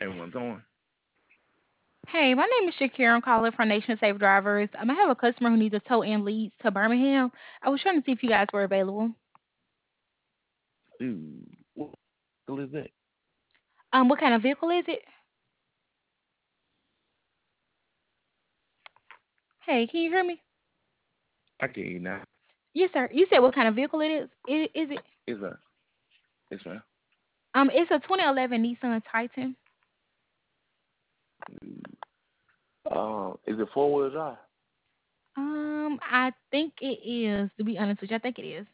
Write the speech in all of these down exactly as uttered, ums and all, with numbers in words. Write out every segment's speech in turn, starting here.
Everyone's on. Hey, my name is Shakira. I'm calling from Nation Safe Drivers. Um, I have a customer who needs a tow and leads to Birmingham. I was trying to see if you guys were available. Ooh, what vehicle is that? Um, what kind of vehicle is it? Hey, can you hear me? I can hear you now. Yes, sir. You said what kind of vehicle it is? Is, is it? It's a, it's a, Um, it's a twenty eleven Nissan Titan. uh, is it four wheel drive? Um, I think it is. To be honest with you, I think it is.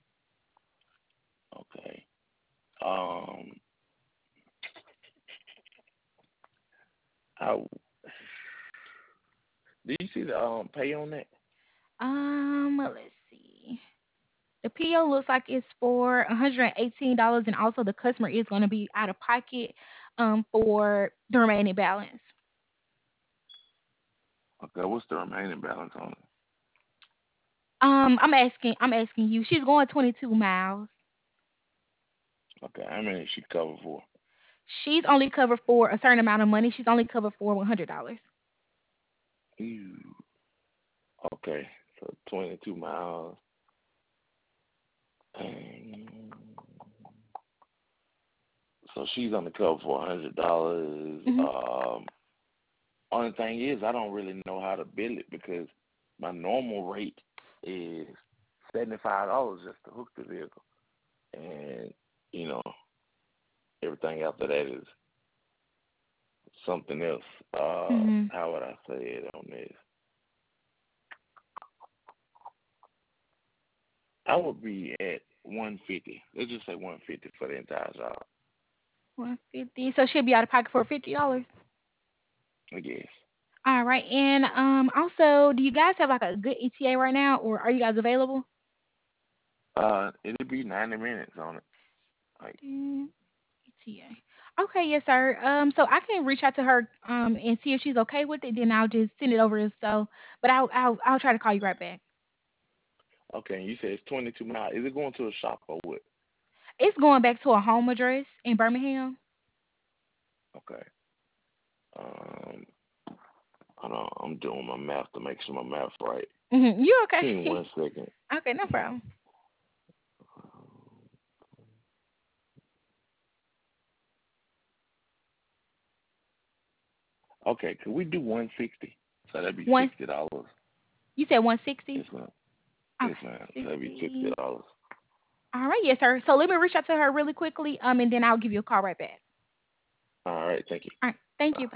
Okay. Um, I, do you see the um pay on that? Um, let's see. The P O looks like it's for one hundred eighteen dollars, and also the customer is going to be out of pocket um for the remaining balance. Okay, what's the remaining balance on it? Um, I'm asking, I'm asking you. She's going twenty-two miles. Okay, how many she cover for? She's only covered for a certain amount of money. She's only covered for one hundred dollars. Ooh, okay, so twenty-two miles. And so she's on the cover for a hundred dollars. Mhm. Um, only thing is, I don't really know how to bill it because my normal rate is seventy-five dollars just to hook the vehicle, and you know everything after that is something else. Uh, Mhm. how would I say it on this? I would be at one fifty. Let's just say one fifty for the entire job. one fifty. So she'll be out of pocket for fifty dollars. I guess. All right. And um, also, do you guys have like a good E T A right now, or are you guys available? Uh, it'd be ninety minutes on it. Like, Mm, E T A. Okay, yes, sir. Um, so I can reach out to her um and see if she's okay with it. Then I'll just send it over. So, but I'll I'll I'll try to call you right back. okay, you said it's twenty-two miles. Is it going to a shop or what? It's going back to a home address in Birmingham. Okay. Um, hold on. I'm doing my math to make sure my math right. Hmm. You Give me okay? one second. Okay, no problem. Okay, could we do one sixty? So that'd be One, sixty dollars. you said one sixty. Yes, ma'am. Yes, Okay, ma'am. So that'd be sixty sixty. dollars. All right, yes, sir. So let me reach out to her really quickly, um, and then I'll give you a call right back. All right, thank you. All right, thank Bye. you.